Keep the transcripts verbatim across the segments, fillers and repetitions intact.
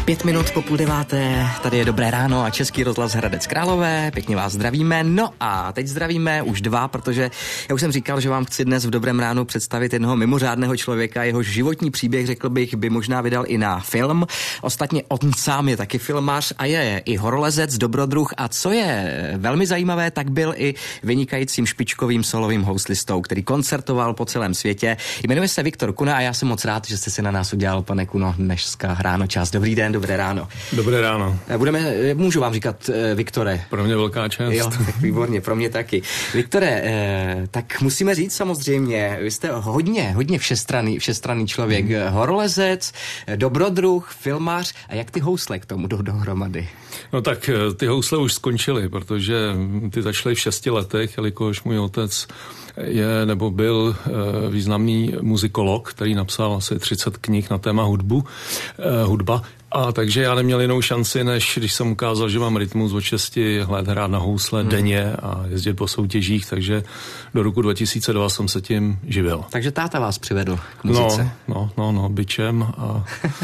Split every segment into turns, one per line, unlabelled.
Pět minut po půl deváté, tady je Dobré ráno a Český rozhlas Hradec Králové, pěkně vás zdravíme. No a teď zdravíme už dva, protože já už jsem říkal, že vám chci dnes v Dobrém ránu představit jednoho mimořádného člověka, jehož životní příběh, řekl bych, by možná vydal i na film. Ostatně on sám je taky filmář a je i horolezec, dobrodruh a co je velmi zajímavé, tak byl i vynikajícím špičkovým solovým houslistou, který koncertoval po celém světě. Jmenuje se Viktor Kuna a já jsem moc rád, že jste si na nás udělal, pane Kuno, dneska ráno čas. Dobrý den. Dobré ráno.
Dobré ráno.
Budeme, můžu vám říkat, Viktore.
Pro mě velká čest.
Jo, tak výborně, pro mě taky. Viktore, eh, tak musíme říct samozřejmě, vy jste hodně, hodně všestranný, všestranný člověk. Hmm. Horolezec, dobrodruh, filmář a jak ty housle k tomu jdou dohromady?
No tak ty housle už skončily, protože ty začaly v šesti letech, jelikož můj otec je nebo byl e, významný muzikolog, který napsal asi třicet knih na téma hudbu, e, hudba. A takže já neměl jinou šanci, než když jsem ukázal, že mám rytmus od šesti let hrát na housle hmm. denně a jezdit po soutěžích, takže do roku dva tisíce dva jsem se tím živil.
Takže táta vás přivedl k muzice.
No, no, no, no bičem a,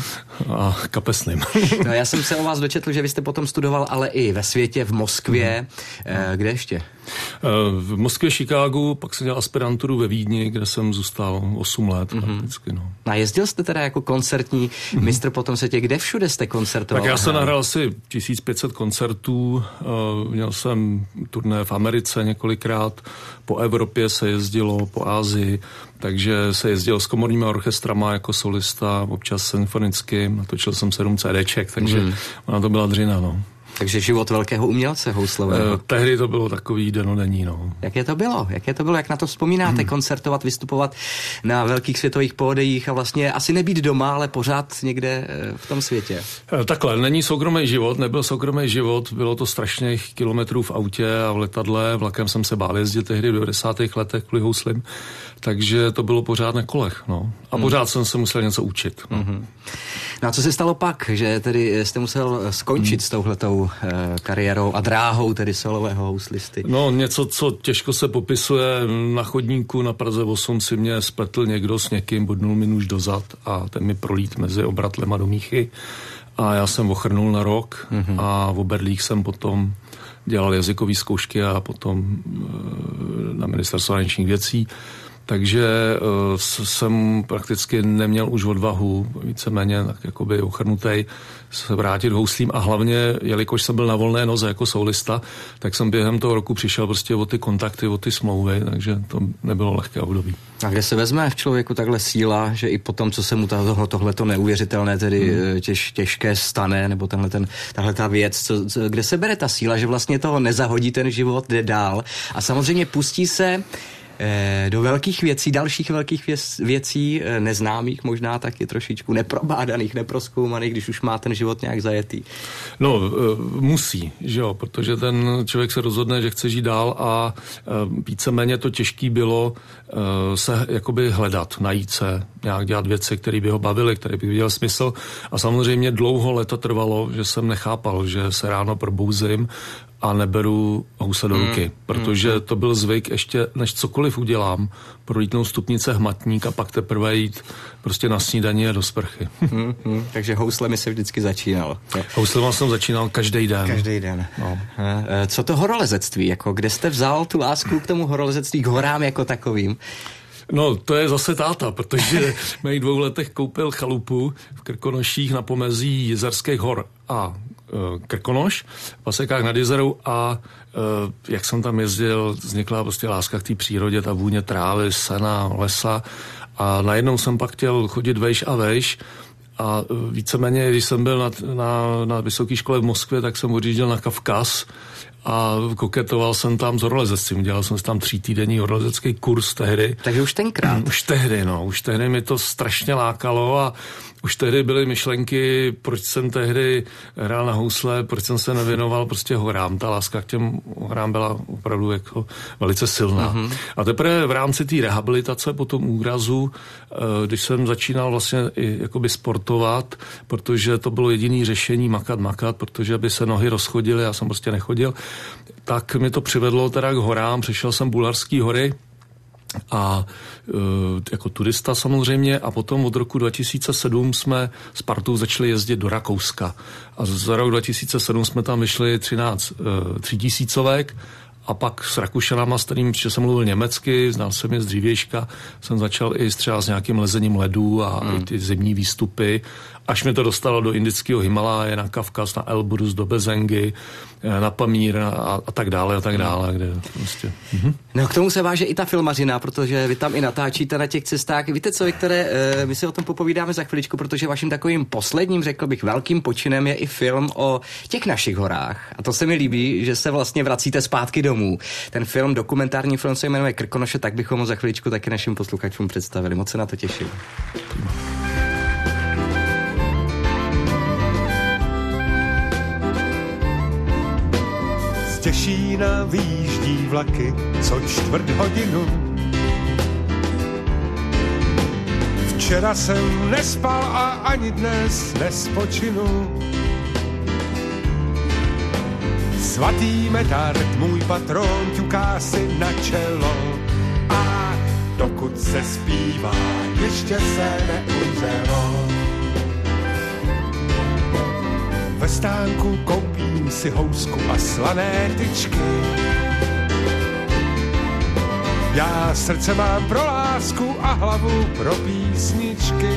a kapesným.
No, já jsem se o vás dočetl, že vy jste potom studoval ale i ve světě, v Moskvě. Hmm. E, kde ještě?
V Moskvě, Chicagu, pak jsem dělal aspiranturu ve Vídni, kde jsem zůstal osm let. Mm-hmm. Prakticky, no.
A jezdil jste teda jako koncertní mm-hmm. mistr po tom světě, kde všude jste koncertoval?
Tak já jsem nahrál asi tisíc pět set koncertů, uh, měl jsem turné v Americe několikrát, po Evropě se jezdilo, po Asii, takže se jezdil s komorními orchestrama jako solista, občas symfonicky, natočil jsem sedm CDček, takže mm. ona to byla dřina, no.
Takže život velkého umělce houslového.
Eh, tehdy to bylo takový denodenní, no.
Jaké to bylo? Jaké to bylo? Jak na to vzpomínáte? Hmm. Koncertovat, vystupovat na velkých světových pódiích a vlastně asi nebýt doma, ale pořád někde v tom světě.
Eh, takhle, není soukromý život, nebyl soukromý život, bylo to strašných kilometrů v autě a v letadle, vlakem jsem se bál jezdit tehdy v devadesátých letech kvůli houslim, takže to bylo pořád na kolech, no. A hmm. pořád jsem se musel něco učit. No.
Hmm. No a co se stalo pak, že tedy jste musel skončit hmm. s touhletou kariérou a dráhou tedy solového houslisty?
No něco, co těžko se popisuje. Na chodníku na Praze osm si mě spletl někdo s někým, bodnul mi nůž dozad a ten mi prolít mezi obratlema do míchy a já jsem ochrnul na rok mm-hmm. a v Oberlích jsem potom dělal jazykové zkoušky a potom na ministerstvo zahraničních věcí. Takže uh, jsem prakticky neměl už odvahu, víceméně tak jakoby ochrnutej, se vrátit houslím a hlavně, jelikož jsem byl na volné noze jako solista, tak jsem během toho roku přišel prostě o ty kontakty, o ty smlouvy, takže to nebylo lehké období.
A kde se vezme v člověku takhle síla, že i potom, co se mu tohle, tohleto neuvěřitelné, tedy hmm. těž, těžké stane, nebo tenhle ten, tahle ta věc, co, co, kde se bere ta síla, že vlastně toho nezahodí ten život, jde dál a samozřejmě pustí se do velkých věcí, dalších velkých věc, věcí, neznámých, možná taky trošičku neprobádaných, neprozkoumaných, když už má ten život nějak zajetý.
No, musí, že jo, protože ten člověk se rozhodne, že chce žít dál a víceméně to těžký bylo se jakoby hledat, najít se, nějak dělat věci, které by ho bavily, které by viděl smysl a samozřejmě dlouho léta trvalo, že jsem nechápal, že se ráno probouzím a neberu housle do ruky, mm, protože mm. to byl zvyk ještě, než cokoliv udělám, prolítnout stupnice hmatník a pak teprve jít prostě na snídaní a do sprchy.
Mm, mm, takže houslemi se vždycky začínal.
Houslema jsem začínal každý den.
Každý den. No. Co to horolezectví? Jako, kde jste vzal tu lásku k tomu horolezectví, k horám jako takovým?
No, to je zase táta, protože v mých dvou letech koupil chalupu v Krkonoších na pomezí Jizerských hor a e, Krkonoš, v Pasekách nad Jizerou a e, jak jsem tam jezdil, vznikla prostě láska k té přírodě, ta vůně trávy, sena, lesa a najednou jsem pak chtěl chodit vejš a vejš a víceméně, když jsem byl na, na, na vysoké škole v Moskvě, tak jsem odjížděl na Kavkaz a koketoval jsem tam s horolezectvím. Dělal jsem tam třítýdenní horolezecký kurz tehdy.
Takže už tenkrát?
Už tehdy, no. Už tehdy mi to strašně lákalo a už tehdy byly myšlenky, proč jsem tehdy hrál na housle, proč jsem se nevěnoval prostě horám. Ta láska k těm horám byla opravdu jako velice silná. Mm-hmm. A teprve v rámci té rehabilitace po tom úrazu, když jsem začínal vlastně i jakoby sportovat, protože to bylo jediné řešení makat, makat, protože by se nohy rozchodily, já jsem prostě nechodil, tak mi to přivedlo teda k horám, přišel jsem Bulharský hory, a jako turista samozřejmě, a potom od roku dva tisíce sedm jsme s partou začali jezdit do Rakouska a za rok dva tisíce sedm jsme tam vyšli třináct třítisícovek a pak s Rakušanama, s kterým jsem mluvil německy, znal jsem je z dřívějška, jsem začal i třeba s nějakým lezením ledů a hmm. i ty zimní výstupy, až mě to dostalo do indického Himaláje, na Kavkaz, na Elbrus, do Bezengy, na Pamír a, a tak dále a tak dále. Kde prostě. Mhm.
No k tomu se váže i ta filmařina, protože vy tam i natáčíte na těch cestách. Víte co, Viktore, my si o tom popovídáme za chviličku, protože vaším takovým posledním, řekl bych, velkým počinem je i film o těch našich horách. A to se mi líbí, že se vlastně vracíte zpátky domů. Ten film, dokumentární film, se jmenuje Krkonoše, tak bychom ho za chviličku taky našim posluchačům představili. Moc se na to těším.
Z Těšína vyjíždí vlaky co čtvrt hodinu. Včera jsem nespal a ani dnes nespočinu. Svatý Medard, můj patron, ťuká si na čelo. A dokud se zpívá, ještě se neumřelo. Ve stánku koupím si housku a slané tyčky. Já srdce mám pro lásku a hlavu pro písničky.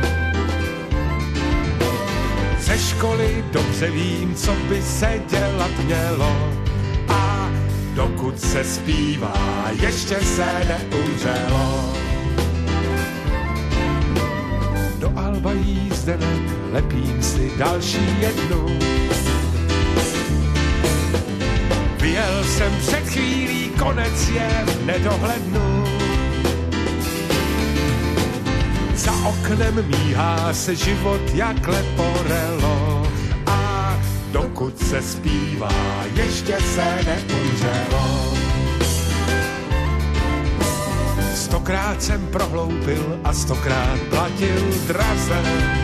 Ze školy dobře vím, co by se dělat mělo. A dokud se zpívá, ještě se neumřelo. Do Alba jízdenek lepím si další jednu. Vyjel jsem před chvílí, konec je v nedohlednu. Za oknem míhá se život jak leporelo. A dokud se zpívá, ještě se neumřelo. Stokrát jsem prohloupil a stokrát platil draze.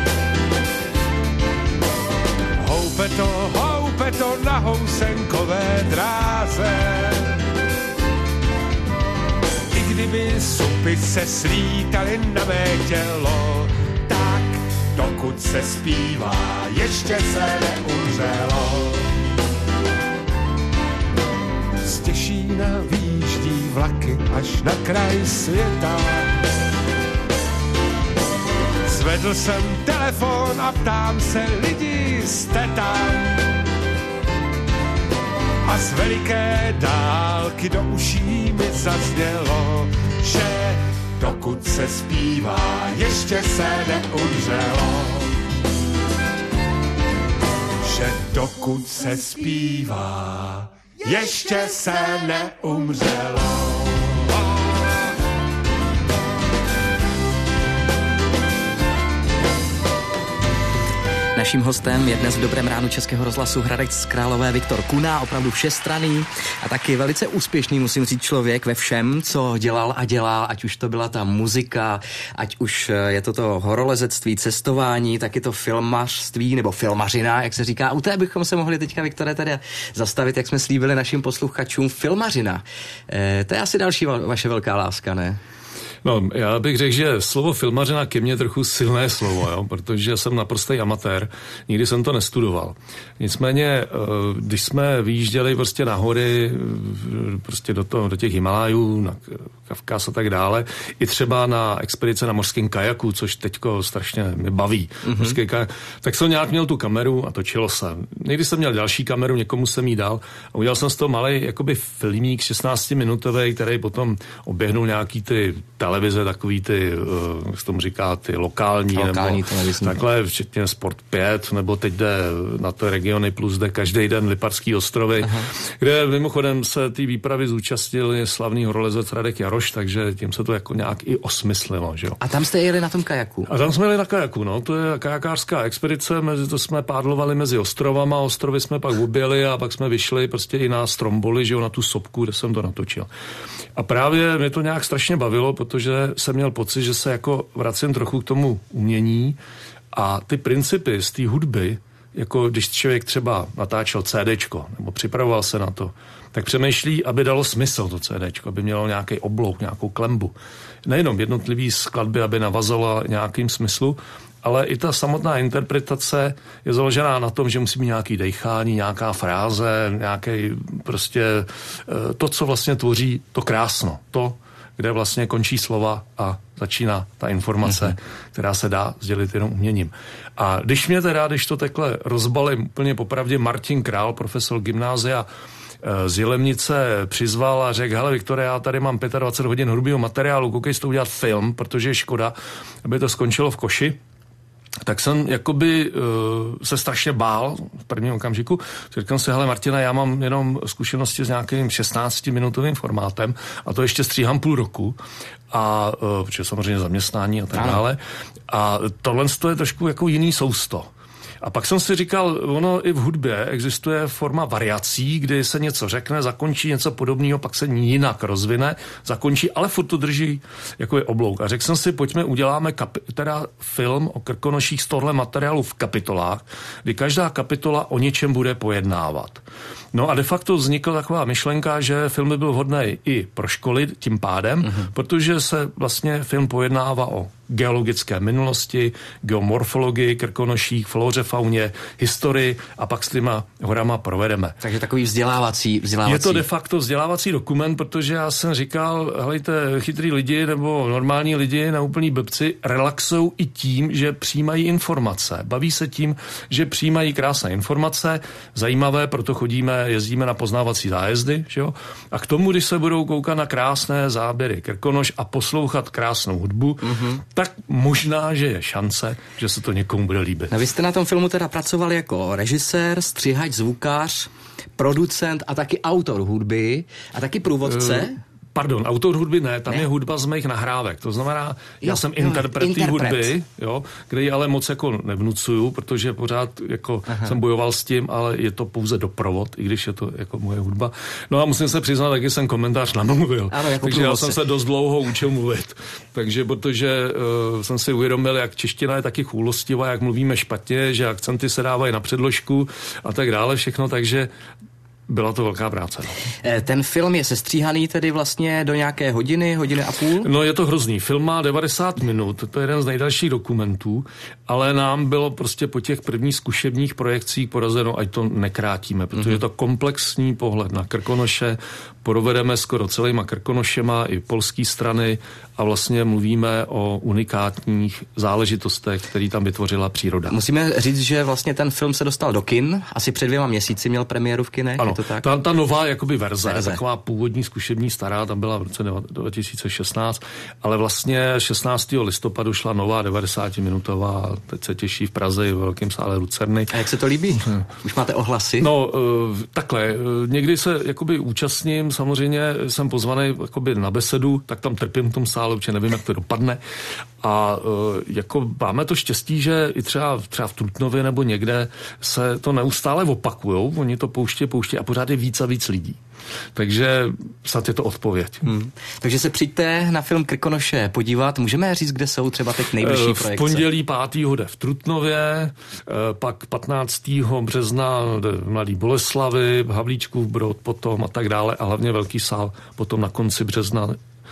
Houpe to, houpe to na housenkové dráze. I kdyby supy se slítaly na mé tělo, tak dokud se zpívá, ještě se neumřelo. Z Těšína výjíždí vlaky až na kraj světa. Zvedl jsem telefon a ptám se, lidi, jste tam? A z veliké dálky do uší mi zaznělo, že dokud se zpívá, ještě se neumřelo. Že dokud se zpívá, ještě se neumřelo.
Naším hostem je dnes v Dobrém ránu Českého rozhlasu Hradec Králové Viktor Kuna, opravdu všestranný a taky velice úspěšný, musím říct, člověk ve všem, co dělal a dělá, ať už to byla ta muzika, ať už je to to horolezectví, cestování, taky to filmařství nebo filmařina, jak se říká. U té bychom se mohli teďka, Viktore, tady zastavit, jak jsme slíbili našim posluchačům, filmařina. E, to je asi další va- vaše velká láska, ne?
No, já bych řekl, že slovo filmařina ke mně trochu silné slovo, jo, protože jsem naprostý amatér, nikdy jsem to nestudoval. Nicméně, když jsme vyjížděli prostě na hory, prostě do, toho, do těch Himalájů, na Kavkaz a tak dále, i třeba na expedice na mořském kajaku, což teďko strašně mě baví, mm-hmm. mořský kajak, tak jsem nějak měl tu kameru a točilo se. Někdy jsem měl další kameru, někomu jsem jí dal a udělal jsem z toho malej jakoby filmík šestnáctiminutový, který potom oběhnul nějaký ty televize, takový ty, jak se tomu říká, ty lokální,
lokální
nebo
televizní.
Takhle, včetně Sport pět, nebo teď jde na to Regiony Plus, jde každý den Liparský ostrovy, aha. kde mimochodem se ty výpravy zúčastnil slavný horolezec Radek Jaroš, takže tím se to jako nějak i osmyslilo, že jo.
A tam jste jeli na tom kajaku?
A tam jsme jeli na kajaku, no, to je kajakářská expedice, mezi to jsme pádlovali mezi ostrovama, ostrovy jsme pak objeli a pak jsme vyšli prostě i na Stromboli, že jo, na tu sopku, kde jsem to natočil. A právě mě to nějak strašně bavilo, protože jsem měl pocit, že se jako vracím trochu k tomu umění a ty principy z té hudby jako když člověk třeba natáčel CDčko, nebo připravoval se na to, tak přemýšlí, aby dalo smysl to CDčko, aby mělo nějaký oblouk, nějakou klembu. Nejenom jednotlivý skladby, aby navazala nějakým smyslu, ale i ta samotná interpretace je založená na tom, že musí být nějaký dejchání, nějaká fráze, nějaký prostě to, co vlastně tvoří to krásno, to, kde vlastně končí slova a začíná ta informace, mm-hmm. která se dá sdělit jenom uměním. A když mě teda, když to takhle rozbalím úplně popravdě, Martin Král, profesor gymnázia z Jilemnice, přizval a řekl, hele Viktore, já tady mám dvacet pět hodin hrubého materiálu, koukej si to udělat film, protože je škoda, aby to skončilo v koši. Tak jsem jakoby uh, se strašně bál v prvním okamžiku. Říkám si, hele Martina, já mám jenom zkušenosti s nějakým šestnáctiminutovým formátem a to ještě stříhám půl roku. A uh, protože samozřejmě zaměstnání a tak ano. dále. A tohle je trošku jako jiný sousto. A pak jsem si říkal, ono i v hudbě existuje forma variací, kdy se něco řekne, zakončí něco podobného, pak se jinak rozvine, zakončí, ale furt to drží jako je oblouk. A řekl jsem si, pojďme uděláme kapi- teda film o Krkonoších z tohle materiálu v kapitolách, kdy každá kapitola o něčem bude pojednávat. No a de facto vznikla taková myšlenka, že film by byl vhodný i pro školy tím pádem, mm-hmm. protože se vlastně film pojednává o geologické minulosti, geomorfologii Krkonoších, flóře, fauně, historii a pak s těma horama provedeme.
Takže takový vzdělávací, vzdělávací.
Je to de facto vzdělávací dokument, protože já jsem říkal, helejte, chytrý lidi nebo normální lidi na úplný blbci relaxují i tím, že přijímají informace. Baví se tím, že přijímají krásné informace, zajímavé, proto chodíme, jezdíme na poznávací zájezdy, že jo? A k tomu, když se budou koukat na krásné záběry Krkonoš a poslouchat krásnou hudbu, mm-hmm. tak možná, že je šance, že se to někomu bude líbit.
A vy jste na tom filmu teda pracovali jako režisér, střihač, zvukař, producent a taky autor hudby a taky průvodce. Uh...
Pardon, autor hudby ne, tam ne? je hudba z mých nahrávek. To znamená, jo, já jsem jo, interpret té hudby, jo, kde ji ale moc jako nevnucuju, protože pořád jako Aha. jsem bojoval s tím, ale je to pouze doprovod, i když je to jako moje hudba. No a musím se přiznat, taky jsem komentář namluvil.
Ano, jako
takže já jsem se dost dlouho učil mluvit. Takže protože uh, jsem si uvědomil, jak čeština je taky chůlostivá, jak mluvíme špatně, že akcenty se dávají na předložku a tak dále všechno, takže byla to velká práce.
Ten film je sestříhaný tedy vlastně do nějaké hodiny, hodiny a půl?
No je to hrozný. Film má devadesát minut, to je jeden z nejdelších dokumentů, ale nám bylo prostě po těch prvních zkušebních projekcích porazeno, ať to nekrátíme, protože mm-hmm. je to komplexní pohled na Krkonoše, provedeme skoro celýma Krkonošema i polský strany a vlastně mluvíme o unikátních záležitostech, které tam vytvořila příroda.
Musíme říct, že vlastně ten film se dostal do kin, asi před dvěma měsíci měl premiéru v kinech.
Ano,
to tak?
Ta, ta nová jakoby verze,
verze,
taková původní zkušební stará, ta byla v roce dva tisíce šestnáct, ale vlastně šestnáctého listopadu šla nová devadesátiminutová, teď se těší v Praze i v velkém sále Lucerny.
A jak se to líbí? Hmm. Už máte ohlasy?
No, uh, takhle, uh, někdy se jakoby účastním, samozřejmě jsem pozvaný jakoby na besedu, tak tam trpím v tom sále, protože nevím, jak to dopadne. A uh, jako máme to štěstí, že i třeba, třeba v Trutnově nebo někde se to neustále opakujou, oni to pouště, pouště a pořád je víc a víc lidí. Takže snad je to odpověď. Hmm.
Takže se přijďte na film Krkonoše podívat. Můžeme říct, kde jsou třeba teď nejbližší projekce?
V pondělí pátého jde v Trutnově, pak patnáctého března v Mladý Boleslavi, v Havlíčkův Brod potom a tak dále a hlavně velký sál potom na konci března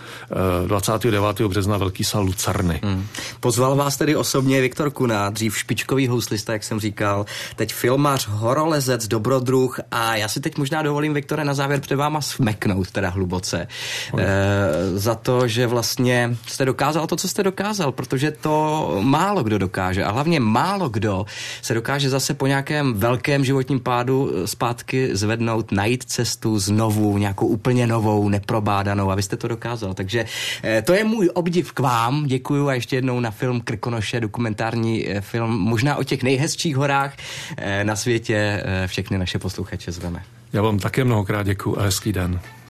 dvacátého devátého března velký sál Lucerny. Hmm.
Pozval vás tedy osobně Viktor Kuna, dřív špičkový houslista, jak jsem říkal, teď filmař, horolezec, dobrodruh a já si teď možná dovolím, Viktore, na závěr před váma smeknout teda hluboce e, za to, že vlastně jste dokázal to, co jste dokázal, protože to málo kdo dokáže a hlavně málo kdo se dokáže zase po nějakém velkém životním pádu zpátky zvednout, najít cestu znovu, nějakou úplně novou, neprobádanou a vy jste to dokázal. Takže to je můj obdiv k vám. Děkuju a ještě jednou na film Krkonoše, dokumentární film, možná o těch nejhezčích horách na světě. Všechny naše posluchače zveme.
Já vám také mnohokrát děkuju a hezký den.